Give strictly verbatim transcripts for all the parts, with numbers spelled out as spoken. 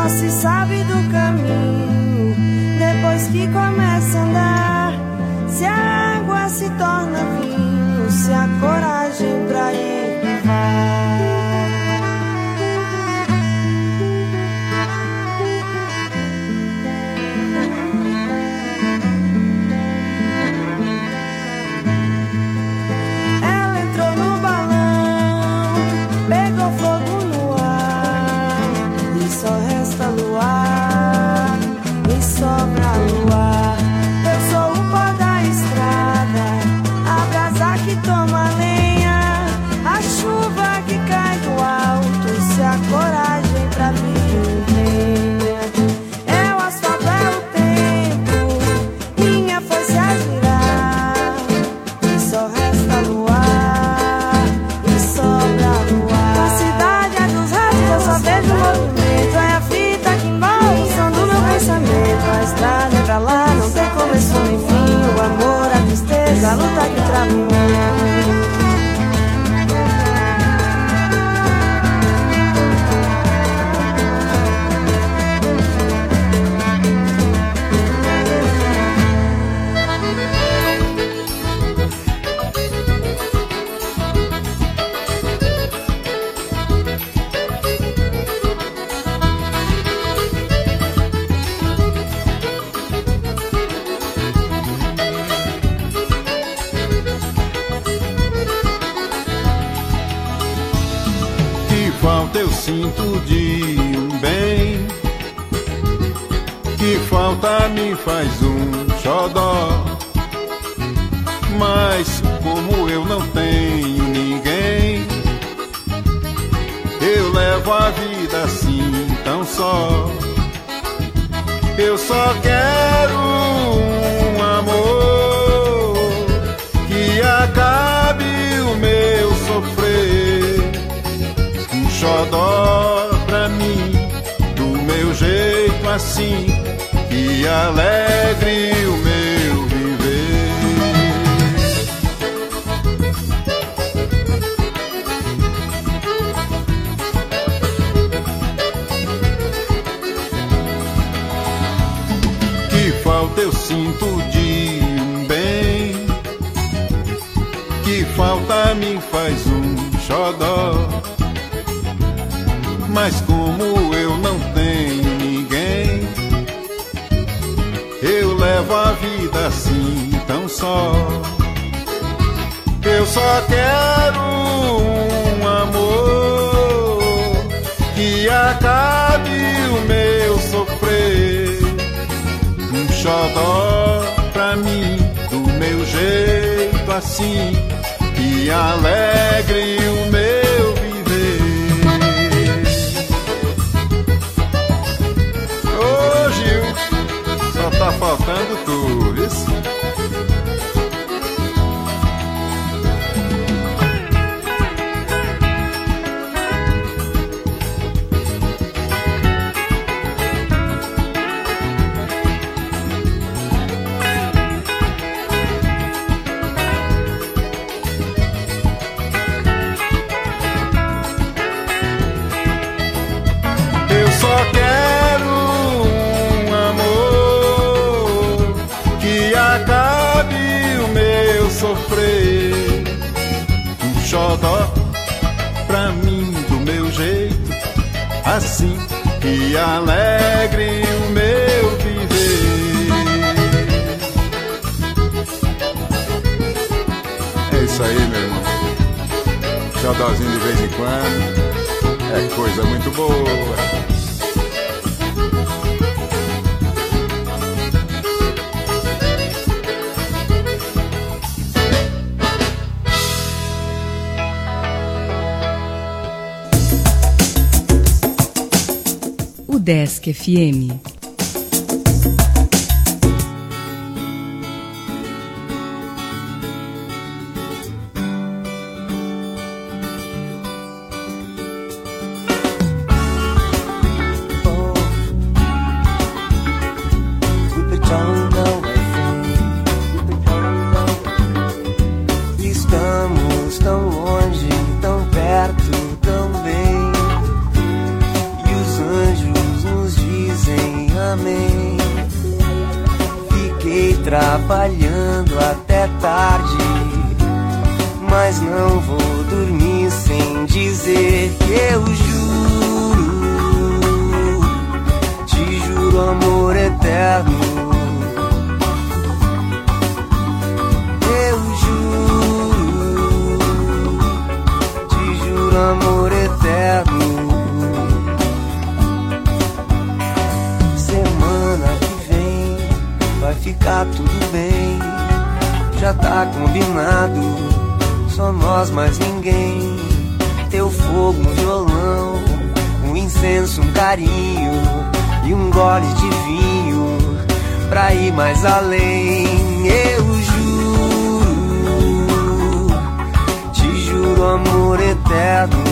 Só se sabe do caminho depois que começa a andar. Se a água se torna vinho, se a coragem pra ir que vai. Ela entrou no balão, pegou fogo no ar, e só resta luar, e sobra luar. Eu sou o pó da estrada, a brasa que toma lenha, a chuva que cai do alto, se a coragem pra vir venha. É o asfalto, é o tempo, minha força a girar, e só resta luar, e sobra luar. A cidade é dos rádios, eu só vejo movimento, é a fita que morre, o som do meu pensamento. A estrada é pra lá, não tem começo nem fim, o amor, a tristeza, a luta que trava o mundo. Falta eu sinto de um bem, que falta me faz um xodó. Mas como eu não tenho ninguém, eu levo a vida assim tão só. Eu só quero um amor que acabe o meu sofrer, xodó pra mim, do meu jeito assim, que alegre o meu viver. Que falta eu sinto de um bem, que falta me faz um xodó. Mas como eu não tenho ninguém, eu levo a vida assim tão só. Eu só quero um amor que acabe o meu sofrer, um xodó pra mim, do meu jeito assim, que alegre o meu viver. Só tá faltando tu, isso. Eu só quero sofrer, um xodó pra mim, do meu jeito assim, que alegre o meu viver. É isso aí, meu irmão, xodózinho de vez em quando é coisa muito boa. Desk F M. Estamos tão longe, tão perto, tão bem, e os anjos nos trabalhando até tarde, mas não vou dormir sem dizer que eu juro, te juro amor eterno. Eu juro, te juro amor eterno. Semana que vem vai ficar tudo bem, já tá combinado, só nós mais ninguém. Teu fogo, um violão, um incenso, um carinho e um gole de vinho pra ir mais além. Eu juro, te juro amor eterno.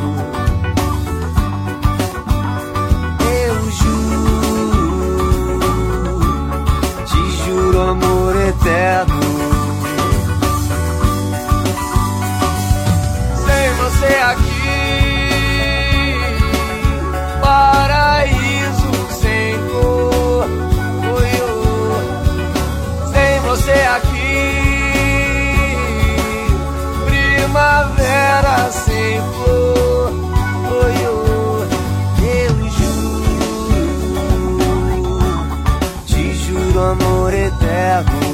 Eu juro, te juro amor eterno. Você aqui, paraíso sem cor, oi, oh. Sem você aqui, primavera sem flor, oi, oh. Eu juro, te juro amor eterno.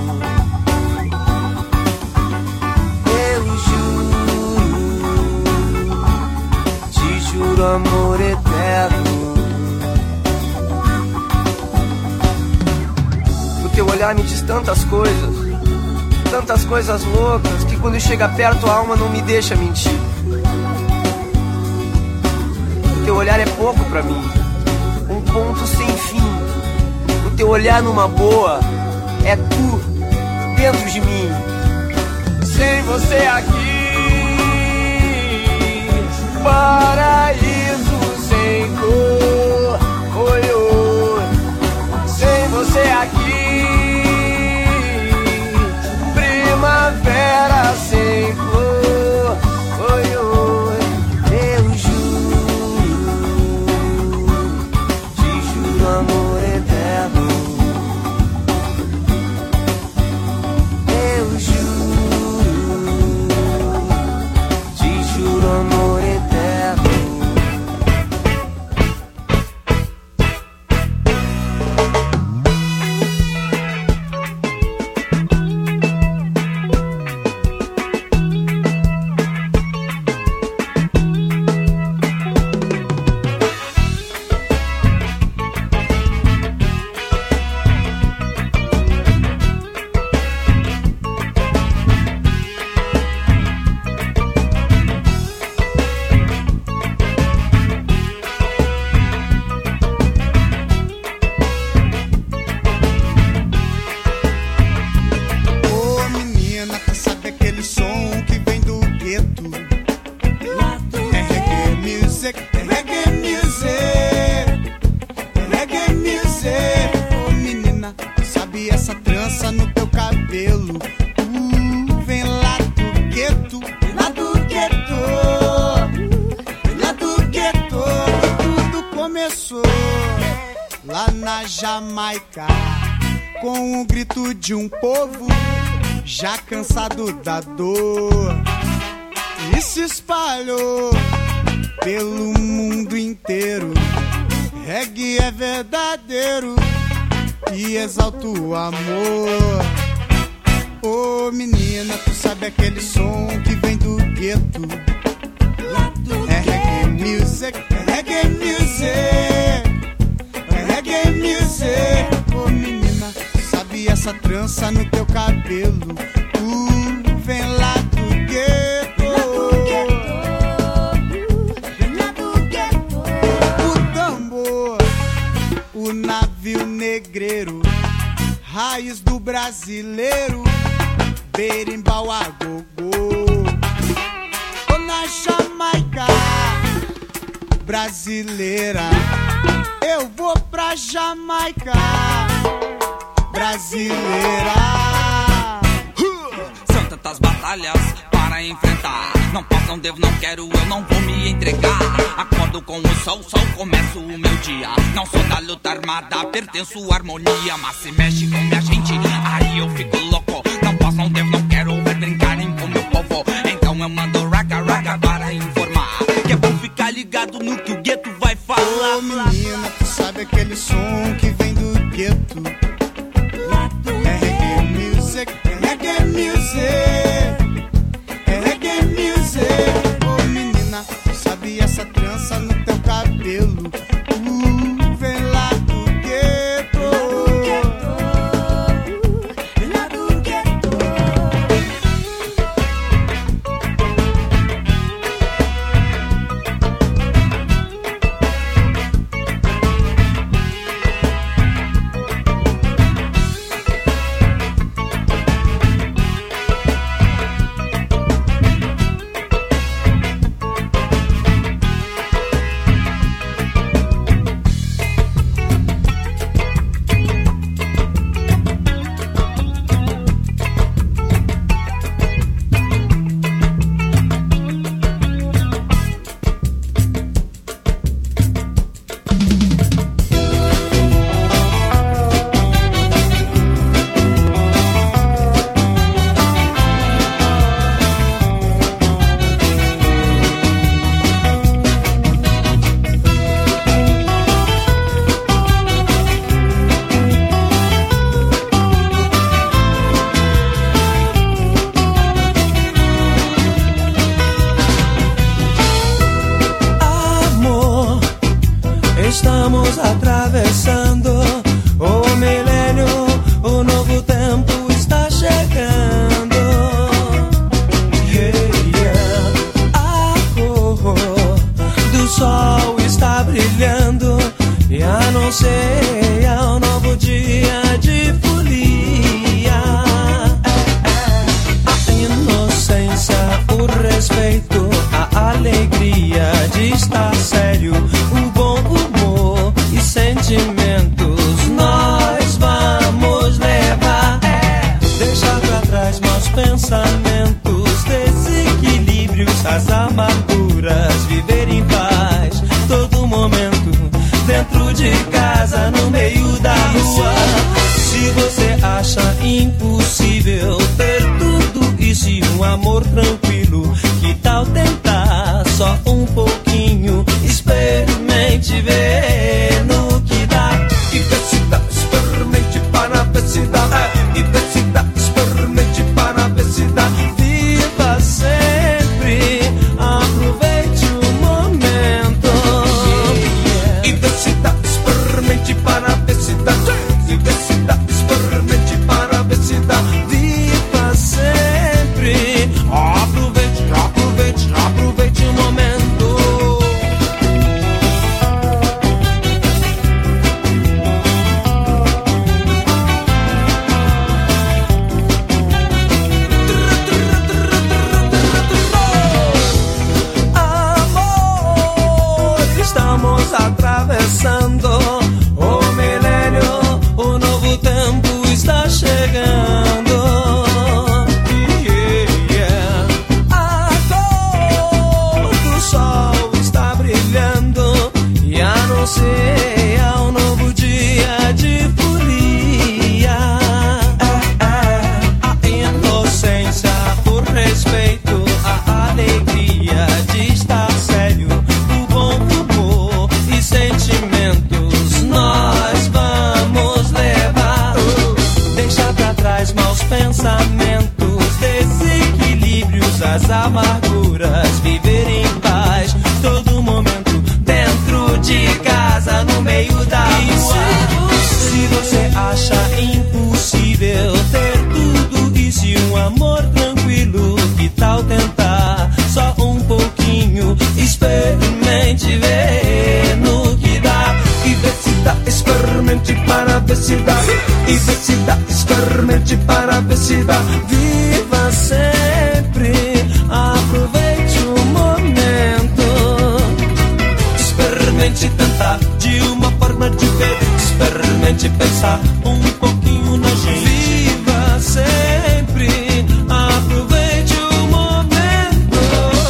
Amor eterno. O teu olhar me diz tantas coisas, tantas coisas loucas, que quando chega perto a alma não me deixa mentir. O teu olhar é pouco pra mim, um ponto sem fim. O teu olhar numa boa é tu dentro de mim. Sem você aqui, paraíso sem cor, oi, oi. Sem você aqui, primavera sem flor, oi, oi. Eu juro, te juro amor eterno. Eu juro, te juro amor eterno. Jamaica, com o grito de um povo já cansado da dor, e se espalhou pelo mundo inteiro. Reggae é verdadeiro e exalta o amor. Ô menina, tu sabe aquele som que vem do gueto? É reggae music, é reggae music, reggae music. Ô oh, menina, sabe essa trança no teu cabelo? Uh, vem lá do gueto, vem lá do gueto. O tambor, o navio negreiro, raiz do brasileiro, berimbau a gogô. Ô na Jamaica brasileira, eu vou pra Jamaica brasileira. São tantas batalhas para enfrentar, Não posso, não devo, não quero, eu não vou me entregar. Acordo com o sol, sol, começo o meu dia. Não sou da luta armada, pertenço à harmonia. Mas se mexe com minha gente, aí eu fico louco. Não posso, não devo, não quero ver brincarem com meu povo. Então eu mando raga, raga para informar. Que é bom ficar ligado no que o gueto vai falar. Ô menina, tu sabe aquele som que vem do gueto? É reggae music, é reggae music, é reggae music. Ô menina, tu sabe essa trança no teu cabelo? Uh, vem lá do gueto, Vem lá do gueto. Estamos atravessando o milênio, o novo tempo está chegando. Yeah, yeah. A cor do sol está brilhando e anuncia um novo dia de folia. A inocência, o respeito, a alegria de estar sério, o bom humor e sentimentos nós vamos levar. Deixar pra trás maus pensamentos, desequilíbrios, as amarguras, viver em paz todo momento, dentro de casa, no meio da rua. Se você acha impossível ter tudo isso e um amor tranquilo, que tal tentar só um pouquinho? Experimente ver no que dá. E ver se dá, experimente para ver se dá. E ver se dá, experimente para ver se dá. Viva sempre, aproveite o momento. E ver se dá, experimente para ver se dá. E ver se dá, experimente para ver se dá. Viva sempre, aproveite, aproveite, aproveite o momento. Amor, estamos atravessando o milênio, o novo tempo está chegando. Yeah, yeah. A cor do sol está brilhando e anuncia um novo dia de folia. A inocência, o respeito, a alegria de estar sério, o bom humor e sentimentos nós vamos levar. Deixar pra trás maus pensamentos, desequilíbrios, as amarguras, viver em paz todo momento, dentro de casa, no meio da rua. Se você acha impossível ter tudo isso e um amor tranquilo, que tal tentar só um pouquinho? Experimente ver no que dá. E ver se dá, experimente para ver se dá. E ver se dá, experimente para ver se dá. Viva sempre, aproveite o momento. Experimente tentar de uma forma diferente. Experimente pensar um pouquinho na gente. Viva sempre, aproveite o momento.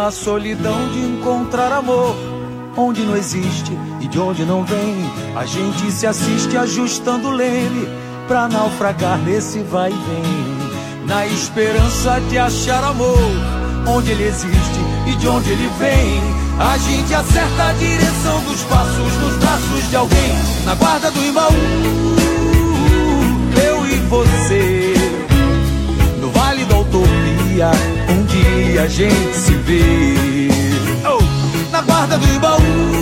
na solidão de encontrar amor, onde não existe e de onde não vem. A gente se assiste ajustando o leme pra naufragar nesse vai e vem, na esperança de achar amor onde ele existe e de onde ele vem. A gente acerta a direção dos passos nos braços de alguém, na guarda do Imbaú, eu e você, no Vale da Utopia, um dia a gente se vê. Oh! Na guarda do Imbaú,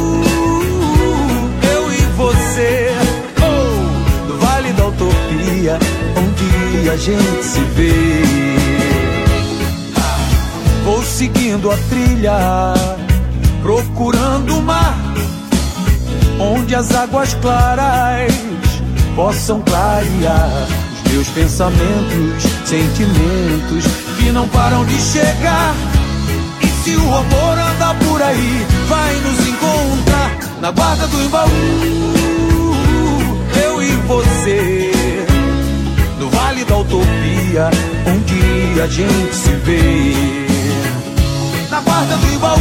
eu e você, oh! No Vale da Utopia, um dia a gente se vê. Vou seguindo a trilha, procurando o mar, onde as águas claras possam clarear os meus pensamentos, sentimentos que não param de chegar. E se o amor andar por aí, vai nos encontrar na guarda do Imbaú, eu e você, no Vale da Utopia, um dia a gente se vê. Na guarda do Imbaú,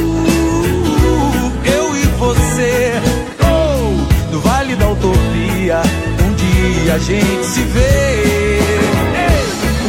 eu e você, oh, no Vale da Utopia, um dia a gente se vê. Ei!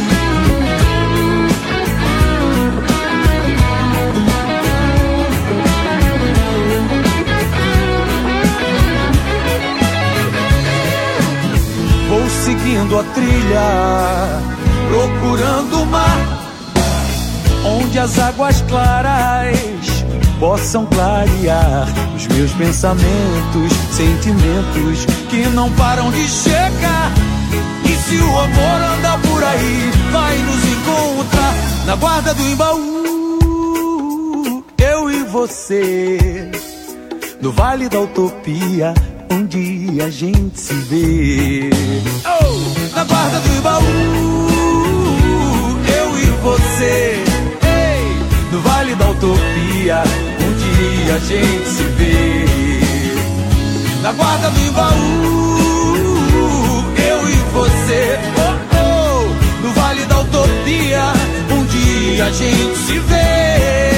Vou seguindo a trilha, procurando o mar, onde as águas claras possam clarear os meus pensamentos, sentimentos que não param de chegar. E se o amor andar por aí, vai nos encontrar na guarda do Imbaú, eu e você, no Vale da Utopia, um dia a gente se vê. Oh! Na guarda do Imbaú, eu e você, no Vale da Utopia, um dia a gente se vê. Na guarda do Imbaú, eu e você, oh, oh, no Vale da Utopia, um dia a gente se vê.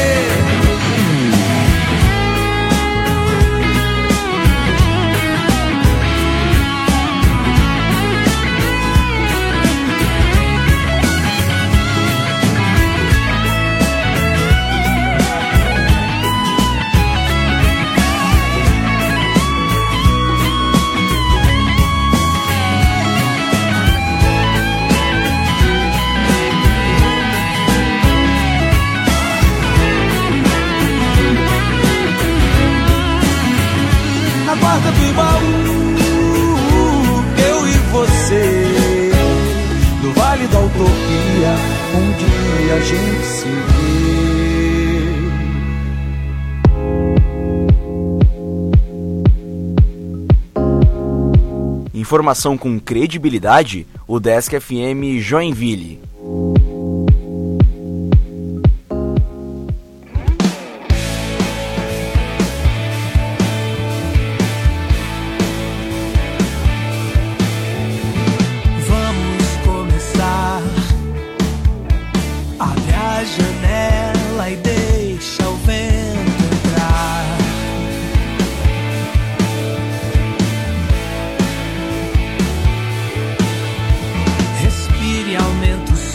Guarda do Imbaú, eu e você, no Vale da Utopia, um dia a gente se vê. Informação com credibilidade, o Desk F M Joinville. Respire, aumente o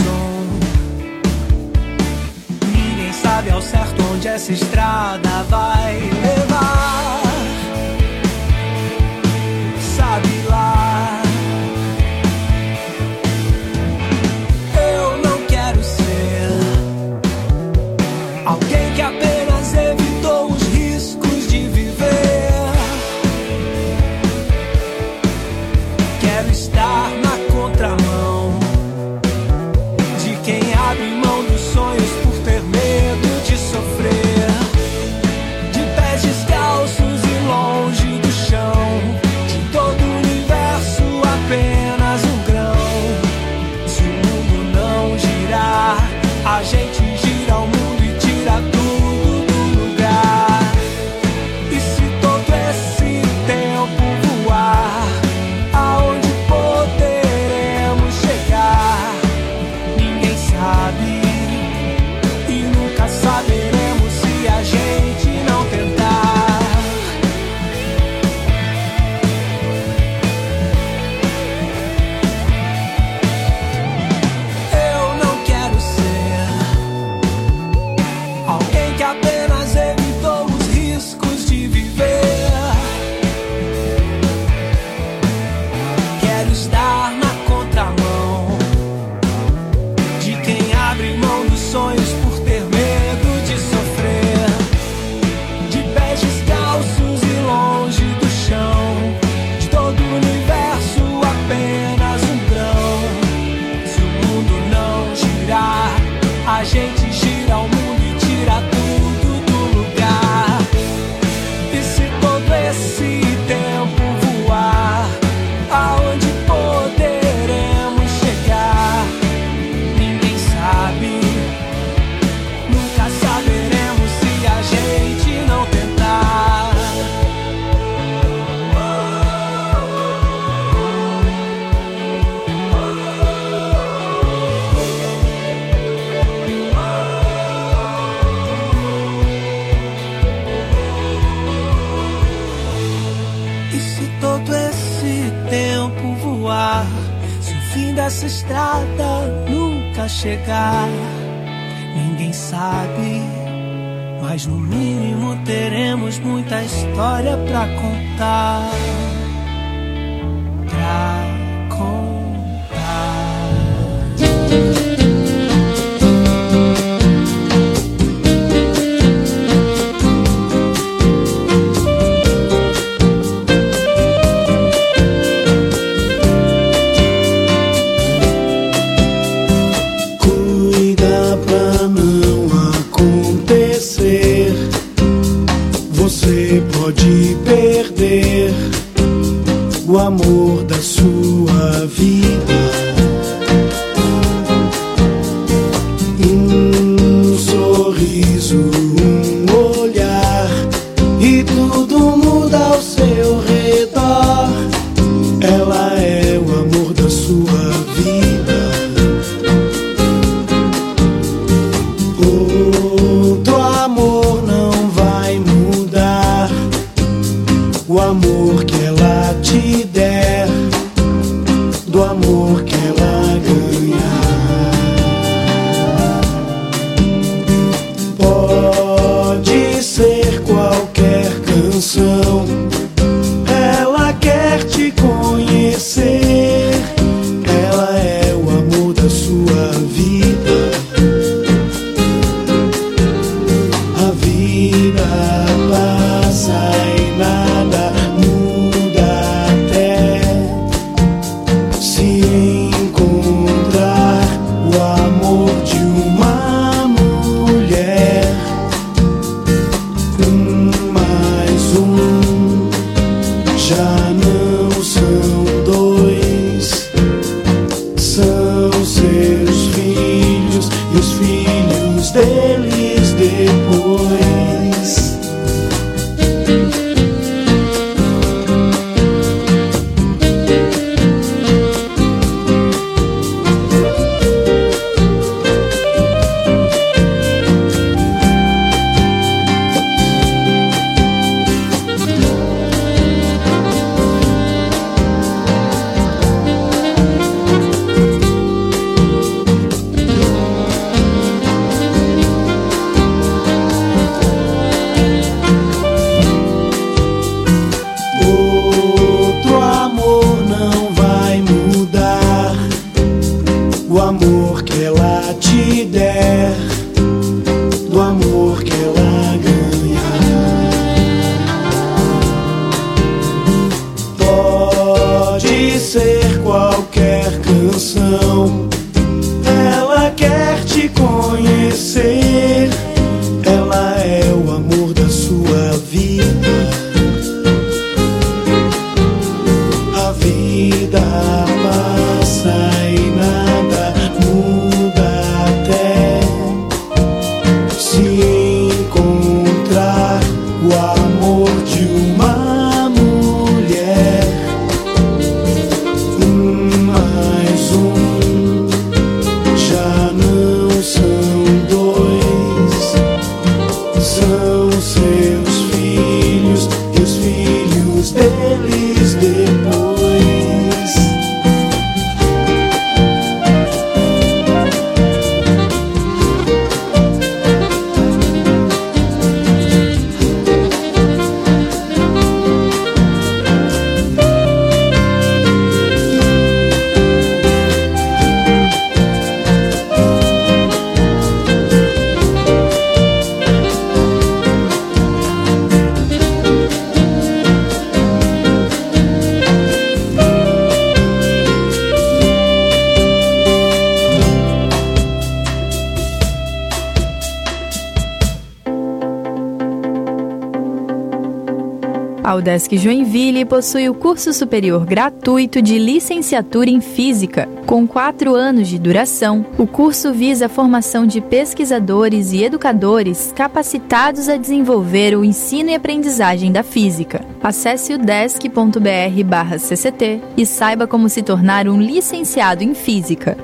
E se todo esse tempo voar, se o fim dessa estrada nunca chegar, ninguém sabe, mas no mínimo teremos muita história pra contar. Pra contar. Cuida pra não acontecer. Você pode perder o amor da sua vida. Um sorriso, um olhar, e tudo muda ao seu redor. Ela é o amor da sua vida. Outro amor não vai mudar o amor que ela te der, do amor que ela ganhar. Pode ser qualquer canção, ela quer te conhecer. Ela é o amor da sua vida. A vida passa e nada muda até se encontrar o amor de uma mulher. Um mais um já não são dois, são seus filhos e os filhos deles depois. Outro amor não vai mudar o amor que ela te der, do amor que ela ganhar. Pode ser qualquer canção, ela quer te conhecer. Ela é o amor da sua vida. A vida passa e nada muda até se encontrar o amor de uma mulher. Um mais um já não são dois, são seus filhos e os filhos deles depois. A UDESC Joinville possui o curso superior gratuito de licenciatura em Física. Com quatro anos de duração, o curso visa a formação de pesquisadores e educadores capacitados a desenvolver o ensino e aprendizagem da física. Acesse udesc ponto br barra C C T e saiba como se tornar um licenciado em Física.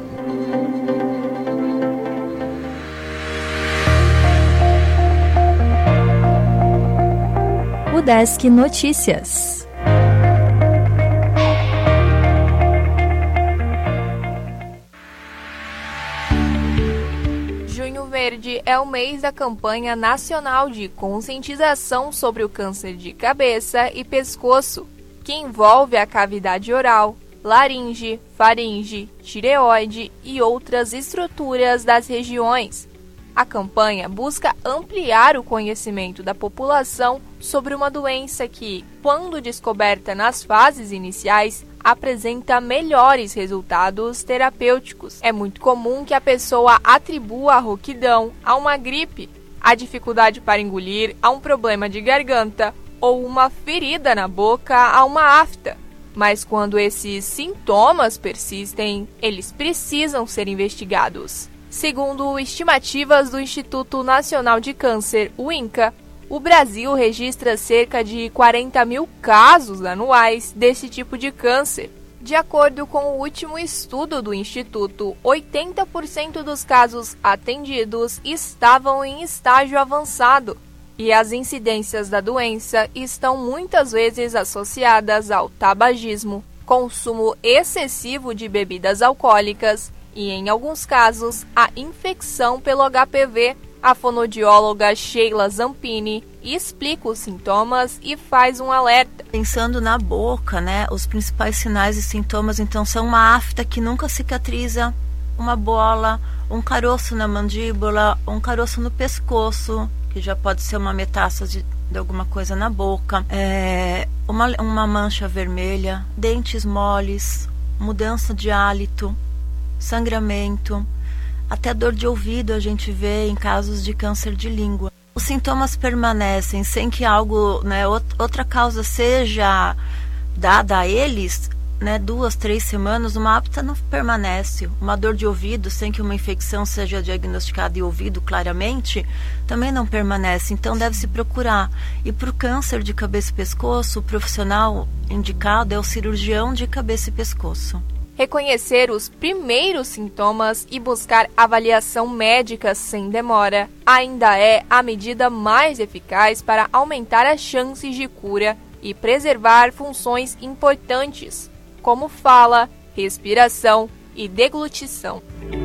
UDESC Notícias. Saúde é o mês da campanha nacional de conscientização sobre o câncer de cabeça e pescoço, que envolve a cavidade oral, laringe, faringe, tireoide e outras estruturas das regiões. A campanha busca ampliar o conhecimento da população sobre uma doença que, quando descoberta nas fases iniciais, apresenta melhores resultados terapêuticos. É muito comum que a pessoa atribua a rouquidão a uma gripe, a dificuldade para engolir a um problema de garganta ou uma ferida na boca a uma afta. Mas quando esses sintomas persistem, eles precisam ser investigados. Segundo estimativas do Instituto Nacional de Câncer, o INCA, o Brasil registra cerca de quarenta mil casos anuais desse tipo de câncer. De acordo com o último estudo do Instituto, oitenta por cento dos casos atendidos estavam em estágio avançado, e as incidências da doença estão muitas vezes associadas ao tabagismo, consumo excessivo de bebidas alcoólicas e, em alguns casos, a infecção pelo H P V. A fonoaudióloga Sheila Zampini explica os sintomas e faz um alerta. Pensando na boca, né, os principais sinais e sintomas, então, são uma afta que nunca cicatriza, uma bola, um caroço na mandíbula, um caroço no pescoço, que já pode ser uma metástase de alguma coisa na boca, é, uma, uma mancha vermelha, dentes moles, mudança de hálito, sangramento, até dor de ouvido a gente vê em casos de câncer de língua. Os sintomas permanecem sem que algo, né, outra causa seja dada a eles, né, duas, três semanas, uma afta não permanece. Uma dor de ouvido sem que uma infecção seja diagnosticada e ouvido claramente, também não permanece. Então deve-se procurar. E para o câncer de cabeça e pescoço, o profissional indicado é o cirurgião de cabeça e pescoço. Reconhecer os primeiros sintomas e buscar avaliação médica sem demora ainda é a medida mais eficaz para aumentar as chances de cura e preservar funções importantes, como fala, respiração e deglutição.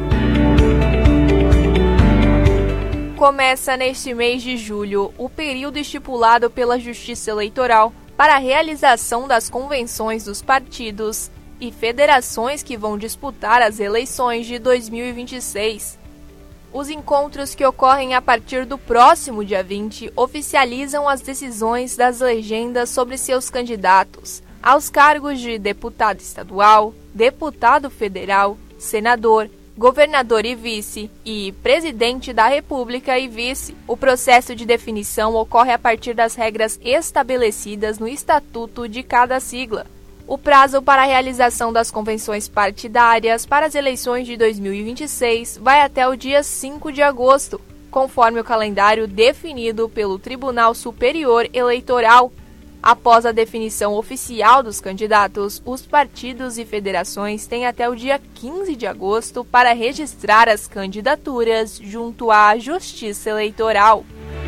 Começa neste mês de julho o período estipulado pela Justiça Eleitoral para a realização das convenções dos partidos e federações que vão disputar as eleições de dois mil e vinte e seis. Os encontros que ocorrem a partir do próximo dia vinte oficializam as decisões das legendas sobre seus candidatos aos cargos de deputado estadual, deputado federal, senador, governador e vice e presidente da República e vice. O processo de definição ocorre a partir das regras estabelecidas no estatuto de cada sigla. O prazo para a realização das convenções partidárias para as eleições de dois mil e vinte e seis vai até o dia cinco de agosto, conforme o calendário definido pelo Tribunal Superior Eleitoral. Após a definição oficial dos candidatos, os partidos e federações têm até o dia quinze de agosto para registrar as candidaturas junto à Justiça Eleitoral.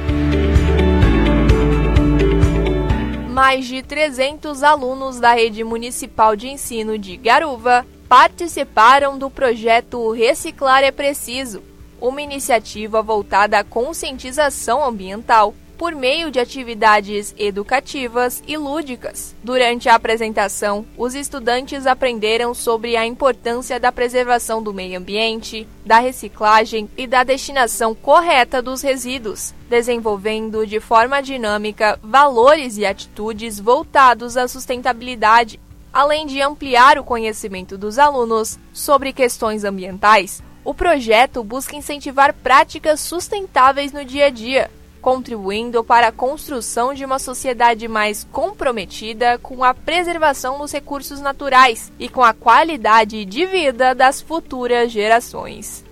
Mais de trezentos alunos da Rede Municipal de Ensino de Garuva participaram do projeto Reciclar é Preciso, uma iniciativa voltada à conscientização ambiental por meio de atividades educativas e lúdicas. Durante a apresentação, os estudantes aprenderam sobre a importância da preservação do meio ambiente, da reciclagem e da destinação correta dos resíduos, desenvolvendo de forma dinâmica valores e atitudes voltados à sustentabilidade. Além de ampliar o conhecimento dos alunos sobre questões ambientais, o projeto busca incentivar práticas sustentáveis no dia a dia, contribuindo para a construção de uma sociedade mais comprometida com a preservação dos recursos naturais e com a qualidade de vida das futuras gerações.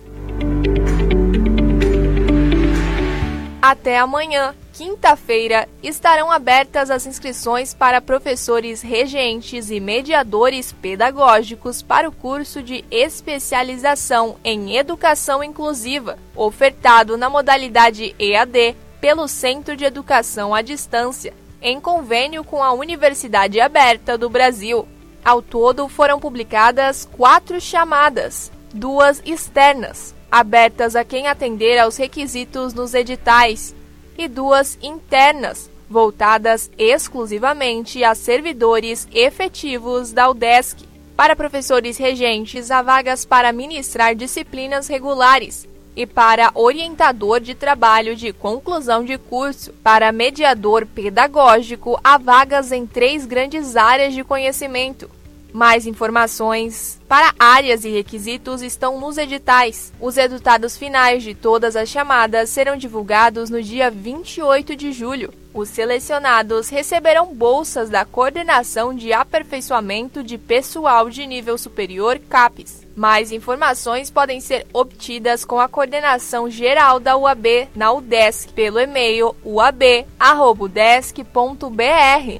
Até amanhã, quinta-feira, estarão abertas as inscrições para professores regentes e mediadores pedagógicos para o curso de especialização em Educação Inclusiva, ofertado na modalidade E A D pelo Centro de Educação à Distância, em convênio com a Universidade Aberta do Brasil. Ao todo, foram publicadas quatro chamadas, duas externas. abertas a quem atender aos requisitos nos editais, e duas internas, voltadas exclusivamente a servidores efetivos da UDESC. Para professores regentes, há vagas para ministrar disciplinas regulares e para orientador de trabalho de conclusão de curso. Para mediador pedagógico, há vagas em três grandes áreas de conhecimento. Mais informações para áreas e requisitos estão nos editais. Os resultados finais de todas as chamadas serão divulgados no dia vinte e oito de julho. Os selecionados receberão bolsas da Coordenação de Aperfeiçoamento de Pessoal de Nível Superior, CAPES. Mais informações podem ser obtidas com a coordenação geral da U A B na UDESC pelo e-mail u a b arroba udesc ponto b r.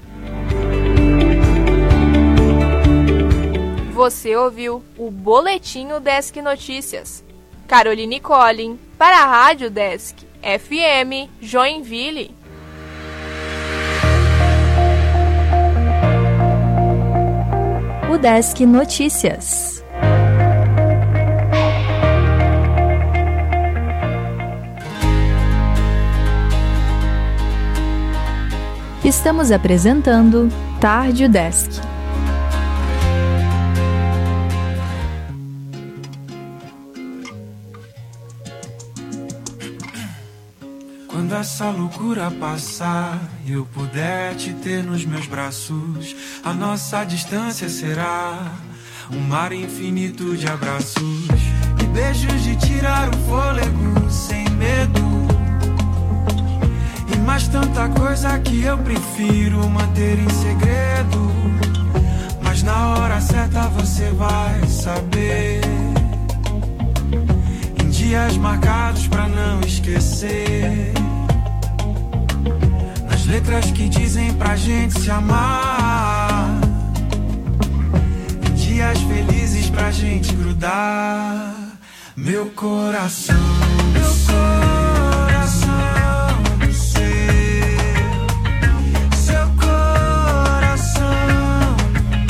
Você ouviu o Boletim UDESC Notícias. Caroline Collin, para a Rádio UDESC F M Joinville. UDESC Notícias. Estamos apresentando Tarde UDESC. Quando essa loucura passar e eu puder te ter nos meus braços, a nossa distância será um mar infinito de abraços e beijos de tirar o fôlego sem medo. E mais tanta coisa que eu prefiro manter em segredo, mas na hora certa você vai saber. Em dias marcados pra não esquecer, nas letras que dizem pra gente se amar, em dias felizes pra gente grudar. Meu coração, meu coração no seu, seu coração no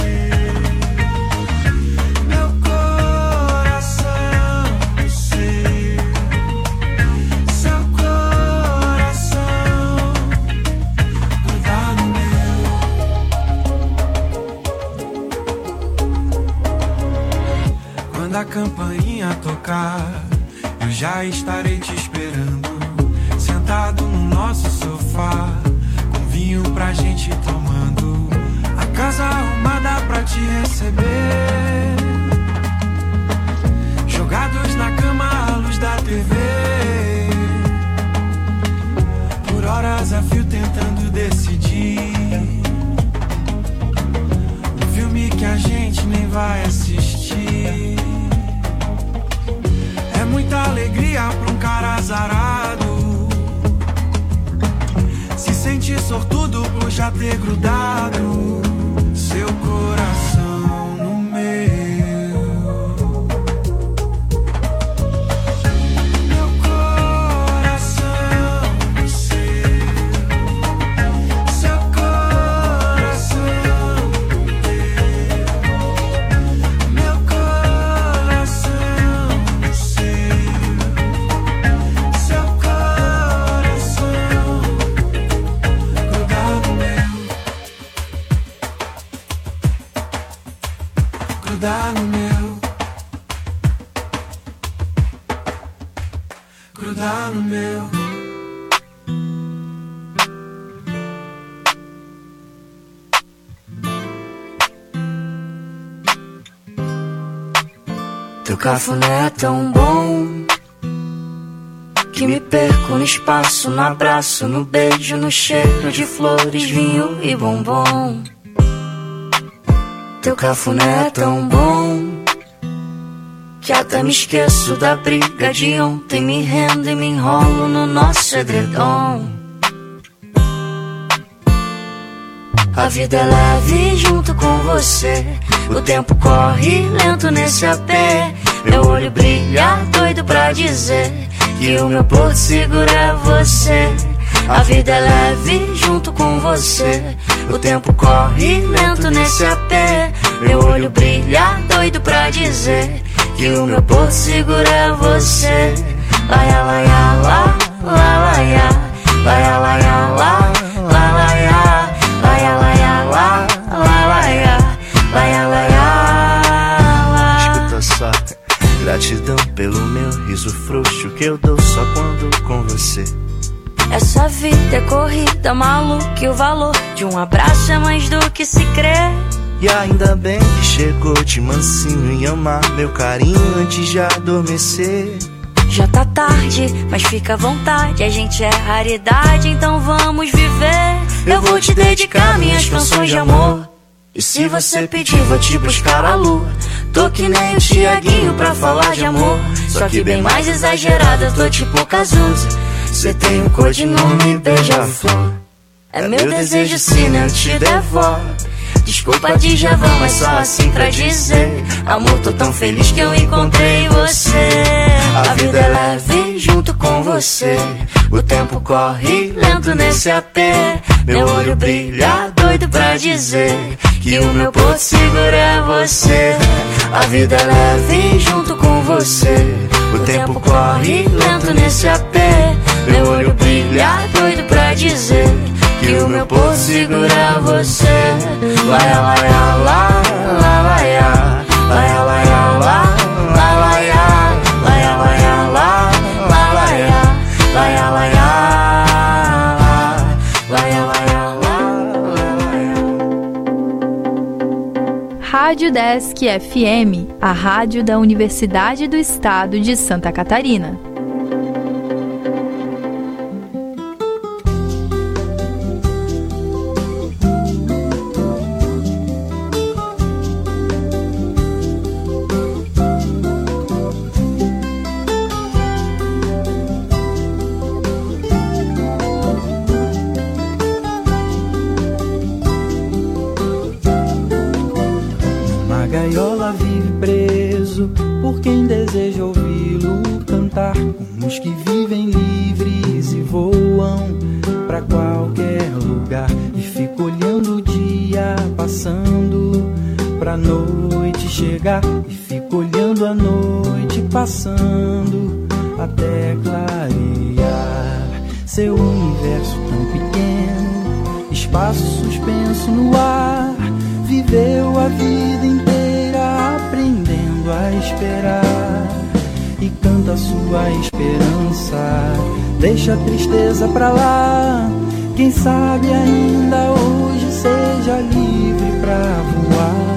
meu, meu coração no seu, seu coração grudar no meu. Quando a campainha tocar, eu já estarei te esperando, sentado no nosso sofá, com vinho pra gente tomando, a casa arrumada pra te receber, jogados na cama à luz da T V, por horas a fio tentando decidir um filme que a gente nem vai assistir. É muita alegria pra um cara azarado, se sente sortudo por já ter grudado seu coração no meu. Meu coração no seu, seu coração no meu, meu coração no seu, seu coração grudar no meu, grudar no meu, grudar no meu. Teu cafuné é tão bom que me perco no espaço, no abraço, no beijo, no cheiro de flores, vinho e bombom. Teu cafuné é tão bom que até me esqueço da briga de ontem, me rendo e me enrolo no nosso edredom. A vida é leve junto com você, o tempo corre lento nesse A P. Meu olho brilha, doido pra dizer que o meu porto seguro é você. A vida é leve junto com você, o tempo corre lento nesse A P. Meu olho brilha, doido pra dizer que o meu porto seguro é você. Laia, laia, lá, lá, laia, laia, laia, lá, lá, laia, laia, laia, lá, lá, laia, laia, laia, lá. Escuta só, gratidão pelo meu riso frouxo que eu dou só quando com você. Essa vida é corrida, maluca, e o valor de um abraço é mais do que se crê. E ainda bem que chegou de mansinho em amar meu carinho antes de adormecer. Já tá tarde, mas fica à vontade, a gente é raridade, então vamos viver. Eu vou te dedicar minhas canções de amor, e se você pedir vou te buscar a lua. Tô que nem o Tiaguinho pra falar de amor, só que bem mais exagerada, tô tipo Cazuza. Cê tem um codinome beija-flor, é meu desejo sim, eu te devoro. Desculpa de Djavan, mas só assim pra dizer, amor, tô tão feliz que eu encontrei você. A vida é leve junto com você, o tempo corre lento nesse A P. Meu olho brilha doido pra dizer que o meu porto seguro é você. A vida é leve junto com você, o tempo corre lento nesse A P. Meu olho brilha doido pra dizer que o meu porto seguro é você. Laia, laia, lá, lá, laia, laia, laia, lá, lá, laia, laia, laia, lá, lá, laia, laia, laia, laia, laia, laia. Rádio Desk F M, a rádio da Universidade do Estado de Santa Catarina. Gaiola vive preso por quem deseja ouvi-lo cantar, como os que vivem livres e voam pra qualquer lugar, e fico olhando o dia passando pra noite chegar, e fico olhando a noite passando até clarear. Seu universo tão pequeno, espaço suspenso no ar, viveu a vida inteira aprendendo a esperar, e canta sua esperança, deixa a tristeza pra lá. Quem sabe ainda hoje seja livre pra voar.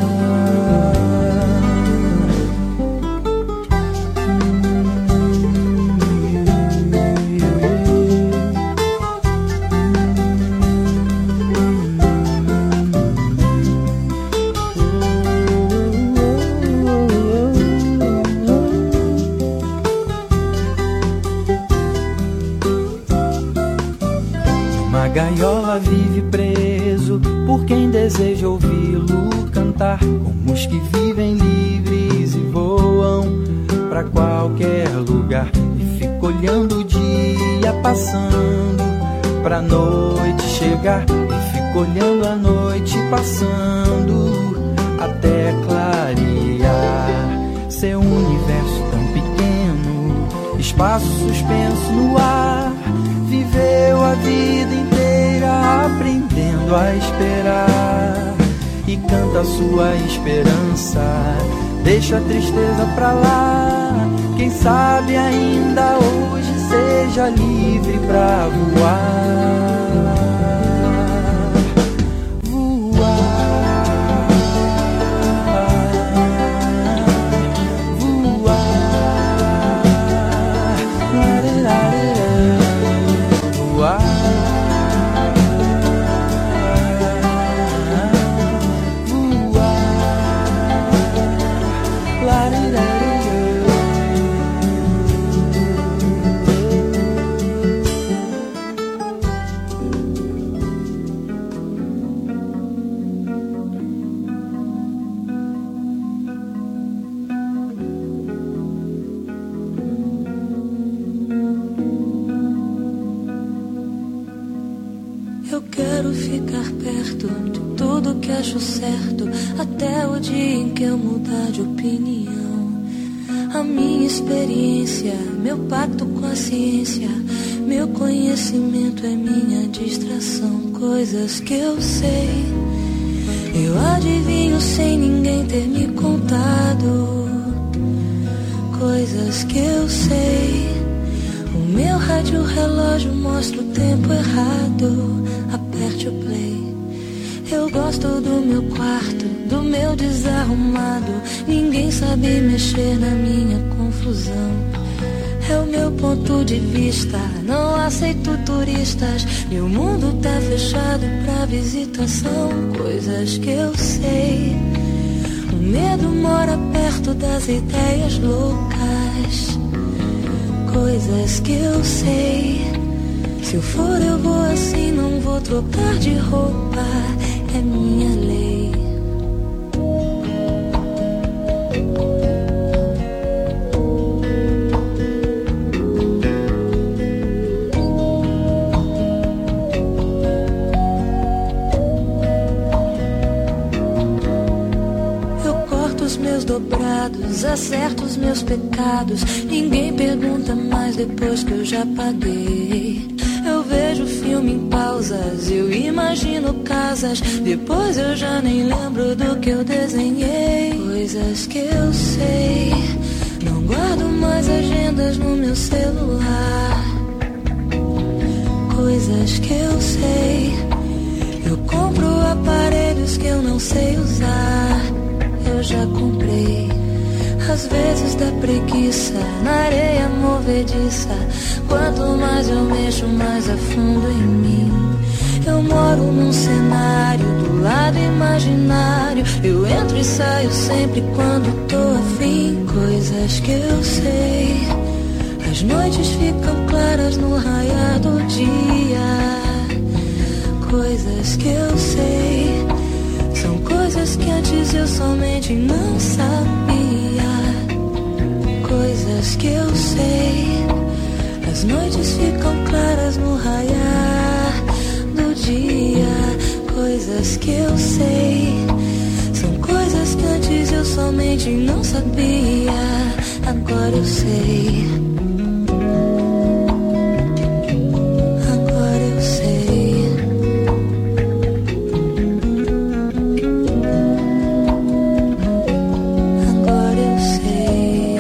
Gaiola vive preso por quem deseja ouvi-lo cantar, como os que vivem livres e voam pra qualquer lugar, e fico olhando o dia passando pra noite chegar, e fico olhando a noite passando até clarear. Seu universo tão pequeno, espaço suspenso no ar, viveu a vida inteira aprendendo a esperar, e canta sua esperança, deixa a tristeza pra lá. Quem sabe ainda hoje seja livre pra voar. Eu quero ficar perto de tudo que acho certo, até o dia em que eu mudar de opinião. A minha experiência, meu pacto com a ciência, meu conhecimento é minha distração. Coisas que eu sei, eu adivinho sem ninguém ter me contado. Coisas que eu sei, o meu rádio relógio mostra o tempo errado. Aperte o play. Eu gosto do meu quarto, do meu desarrumado. Ninguém sabe mexer na minha confusão. É o meu ponto de vista, não aceito turistas. Meu mundo tá fechado pra visitação. Coisas que eu sei, o medo mora perto das ideias loucas. Coisas que eu sei, se eu for eu vou assim, não vou trocar de roupa. É minha lei. Eu corto os meus dobrados, acerto os meus pecados. Ninguém pergunta mais depois que eu já paguei. Eu vejo filme em pausas, eu imagino casas. Depois eu já nem lembro do que eu desenhei. Coisas que eu sei, não guardo mais agendas no meu celular. Coisas que eu sei, eu compro aparelhos que eu não sei usar. Eu já comprei. Às vezes dá preguiça na areia movediça. Quanto mais eu mexo, mais afundo em mim. Eu moro num cenário do lado imaginário. Eu entro e saio sempre quando tô afim. Coisas que eu sei, as noites ficam claras no raiar do dia. Coisas que eu sei, são coisas que antes eu somente não sabia. Coisas que eu sei, as noites ficam claras no raiar do dia. Coisas que eu sei, são coisas que antes eu somente não sabia. Agora eu sei. Agora eu sei. Agora eu sei.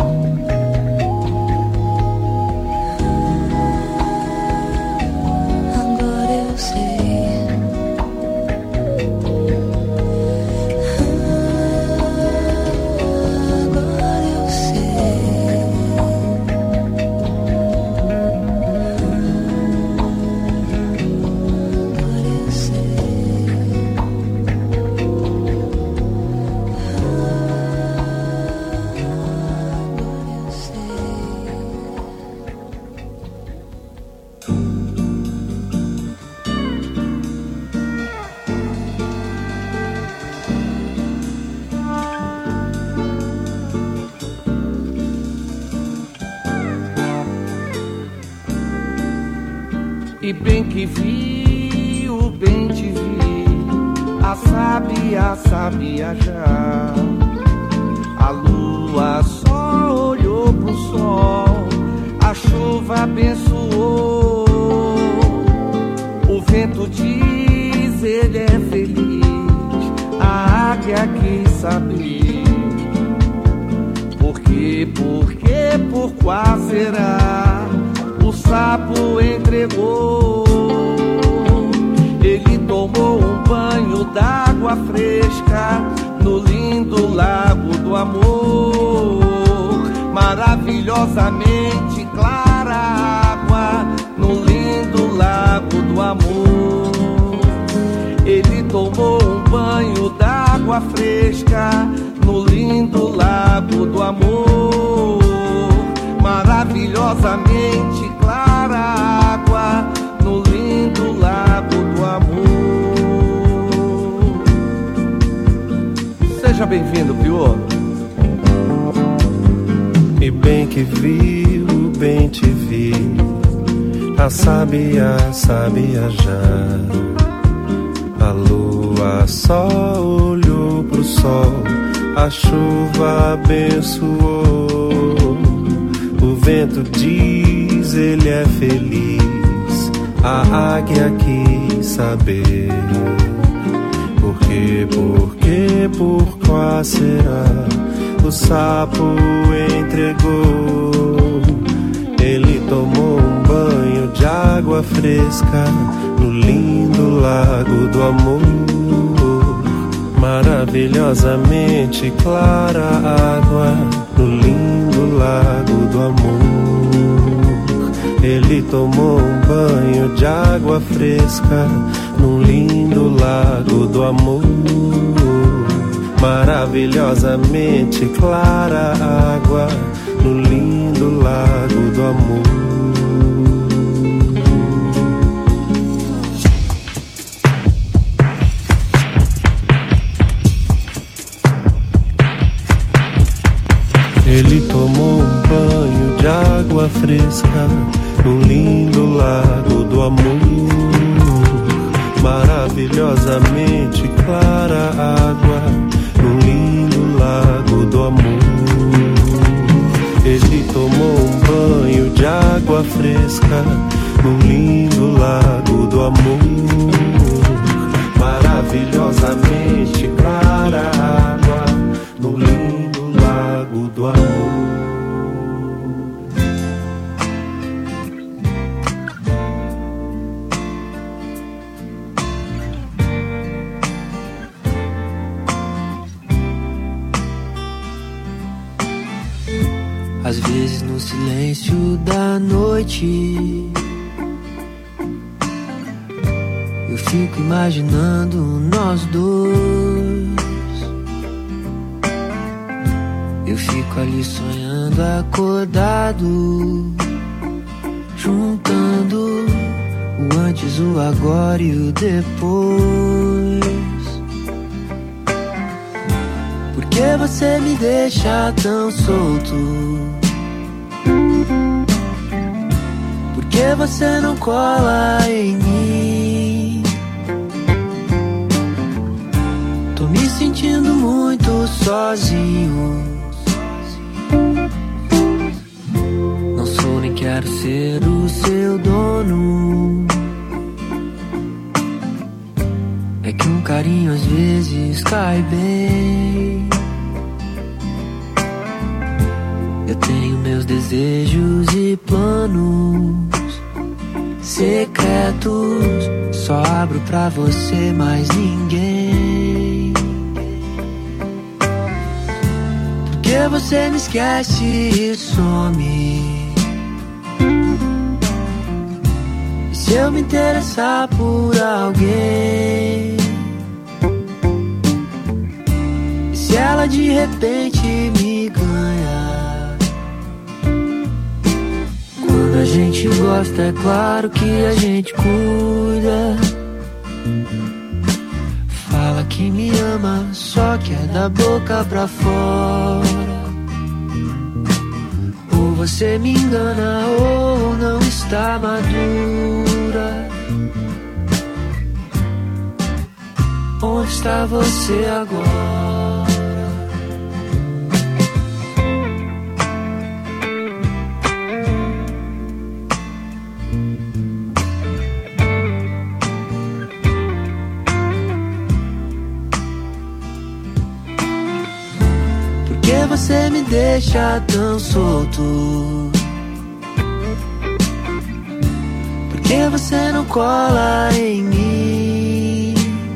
Agora eu sei. Agora eu sei. Agora eu sei. Agora eu E bem que vi, o bem te vi, a sábia sabia já. A lua só olhou pro sol, a chuva abençoou. O vento diz, ele é feliz, a águia quis saber. Por quê, por quê, por qual será? O sapo entregou. Ele tomou um banho d'água fresca no lindo lago do amor. Maravilhosamente clara água no lindo lago do amor. Ele tomou um banho d'água fresca no lindo lago do amor. Maravilhosamente clara água no lindo lago do amor. Seja bem-vindo, Pior. E bem que vi, o bem te vi, a sábia sabia já. A lua só olhou pro sol, a chuva abençoou. O vento diz, ele é feliz. A águia quis saber. Por que, por que, por qual será? O sapo entregou. Ele tomou um banho de água fresca no lindo lago do amor. Maravilhosamente clara água no lindo lago do amor. Ele tomou um banho de água fresca no lindo lago do amor. Maravilhosamente clara água no lindo lago do amor. Ele tomou um banho de água fresca no lindo lago do amor. Maravilhosamente clara água no lindo lago do amor. Ele tomou um banho de água fresca no lindo lago do amor. Maravilhosamente clara água no lindo lago do amor. Às vezes no silêncio da noite eu fico imaginando nós dois. Eu fico ali sonhando acordado, juntando o antes, o agora e o depois. Por que você me deixa tão solto? Por que você não cola em mim? Tô me sentindo muito sozinho. Não sou nem quero ser o seu dono. É que um carinho às vezes cai bem. Eu tenho meus desejos e planos secretos, só abro pra você, mais ninguém. Por que você me esquece e some? E se eu me interessar por alguém? E se ela de repente me ganhar? Quando a gente gosta, é claro que a gente cuida. Fala que me ama, só que é da boca pra fora. Ou você me engana ou não está madura. Onde está você agora? Você me deixa tão solto? Por que você não cola em mim?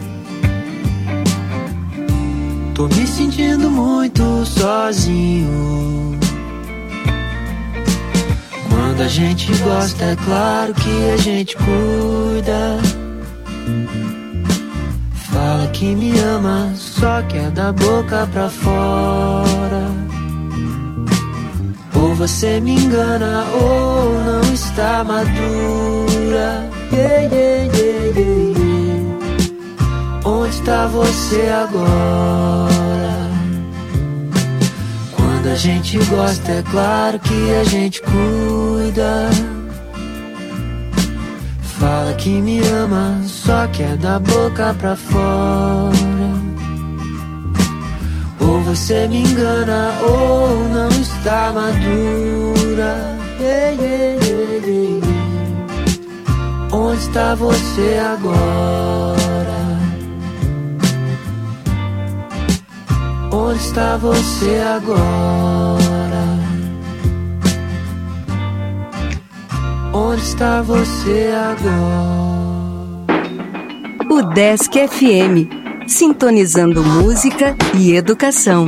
Tô me sentindo muito sozinho. Quando a gente gosta, é claro que a gente cuida. Fala que me ama, só que é da boca pra fora. Ou você me engana ou não está madura. Yeah, yeah, yeah, yeah, yeah. Onde está você agora? Quando a gente gosta, é claro que a gente cuida. Fala que me ama, só que é da boca pra fora. Ou você me engana ou não está maduro. loucura. Yeah, yeah, yeah, yeah. Onde está você agora? Onde está você agora? Onde está você agora? O Desk F M, sintonizando música e educação.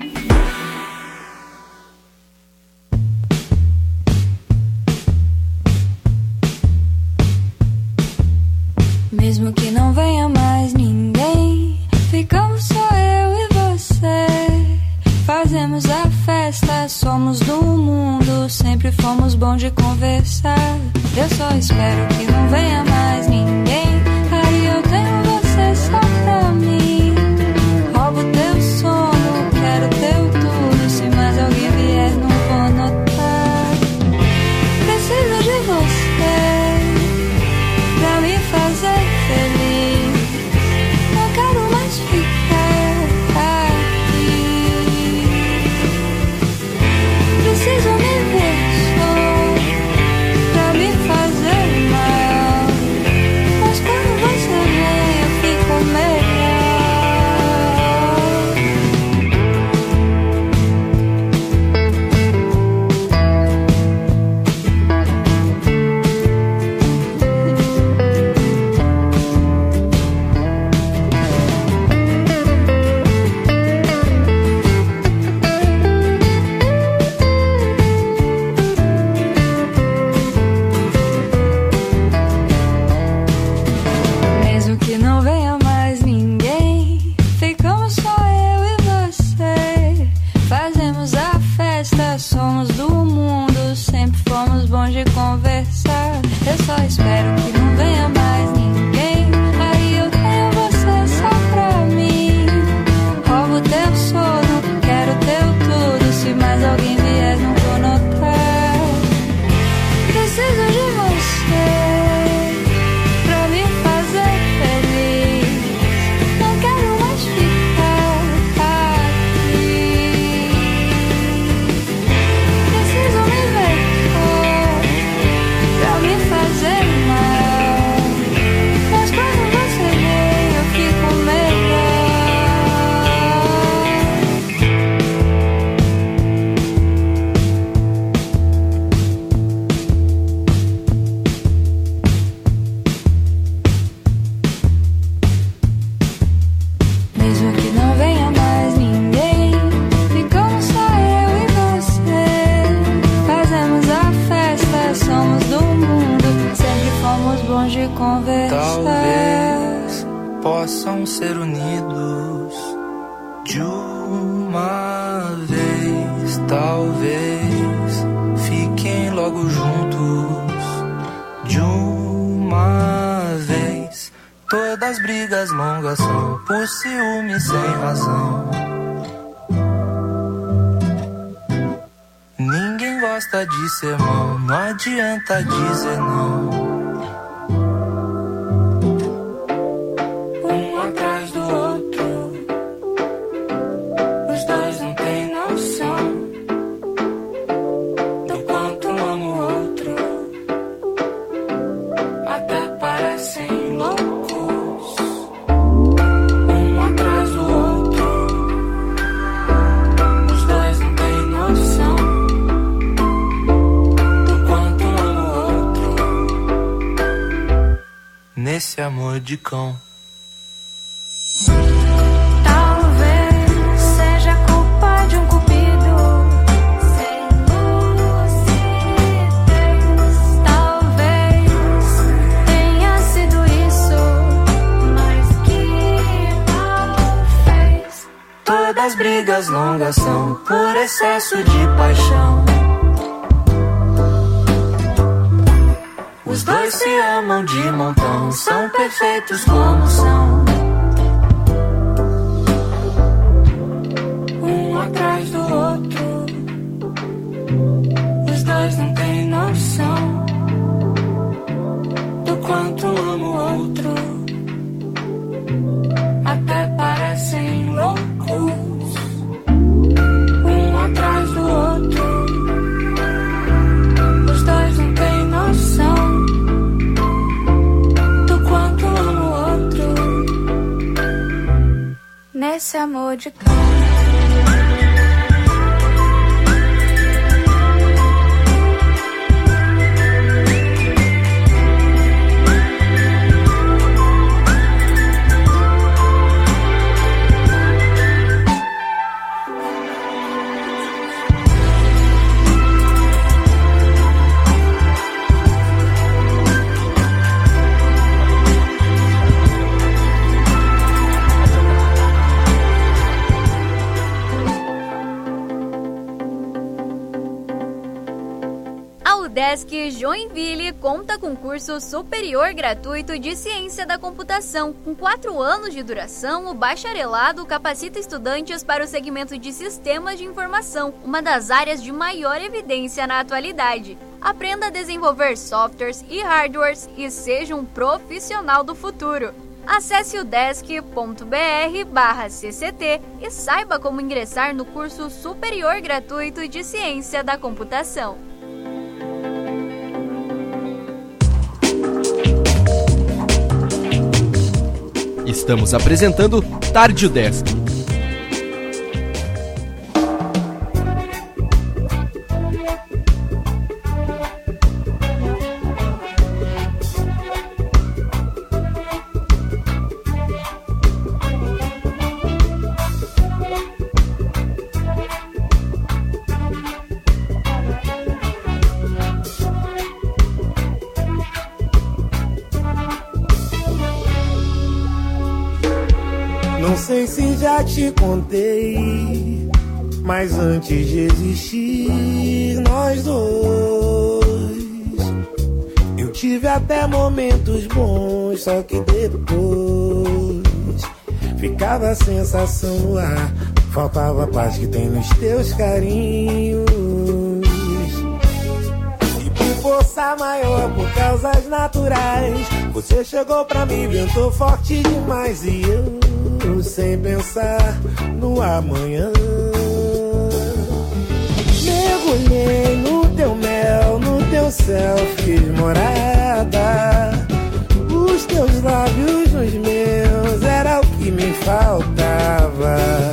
Mesmo que não venha mais ninguém, ficamos só eu e você. Fazemos a festa, somos do mundo, sempre fomos bons de conversar. Eu só espero que não venha mais ninguém, aí eu tenho você só pra mim. Roubo teu sono, quero teu tudo, se mais alguém vier não vou notar. Preciso de você pra me fazer feliz, não quero mais ficar aqui. Preciso me ver só pra me fazer mal, mas quando você vem eu fico mesmo que não venha mais ninguém, ficamos só eu e você. Fazemos a festa, somos do mundo, sempre fomos bons de conversar. Eu só espero que não venha mais ninguém, aí eu tenho você só pra mim. Roubo teu sono, quero teu tudo, se mais alguém vier não vou notar. Preciso de você pra me fazer feliz, não quero mais ficar aqui. Preciso me ver só pra me fazer mal, mas quando você vem eu fico mesmo que não venha mais ninguém, ficamos só eu e você. Fazemos a festa, somos do mundo, sempre fomos bons de conversar. Talvez possam ser unidos de uma vez, talvez fiquem logo juntos de uma vez. Todas as brigas longas são por ciúme sem razão. Ninguém gosta de sermão, não adianta dizer não. Um atrás do outro, os dois não têm noção do quanto um ama o outro, até parecem loucos. Um atrás do outro, os dois não têm noção do quanto um ama o outro, nesse amor de cão. Talvez seja culpa de um cupido sem lucidez. Talvez tenha sido isso, mas que mal fez. Todas as brigas longas são por excesso de paixão. Os dois se amam de montão, são perfeitos como são. Um atrás do outro, os dois não têm noção do quanto um ama o outro, até parecem loucos. Um atrás do outro, nesse amor de carne. UDESC Joinville conta com curso superior gratuito de Ciência da Computação. Com quatro anos de duração, o bacharelado capacita estudantes para o segmento de Sistemas de Informação, uma das áreas de maior evidência na atualidade. Aprenda a desenvolver softwares e hardwares e seja um profissional do futuro. Acesse udesc ponto br barra cct e saiba como ingressar no curso superior gratuito de Ciência da Computação. Estamos apresentando Tarde UDESC. Não sei se já te contei, mas antes de existir nós dois, eu tive até momentos bons, só que depois ficava a sensação no ar, faltava a paz que tem nos teus carinhos. E por força maior, por causas naturais, você chegou pra mim, ventou forte demais e eu sem pensar no amanhã. Mergulhei no teu mel, no teu céu fiz morada. Os teus lábios nos meus era o que me faltava.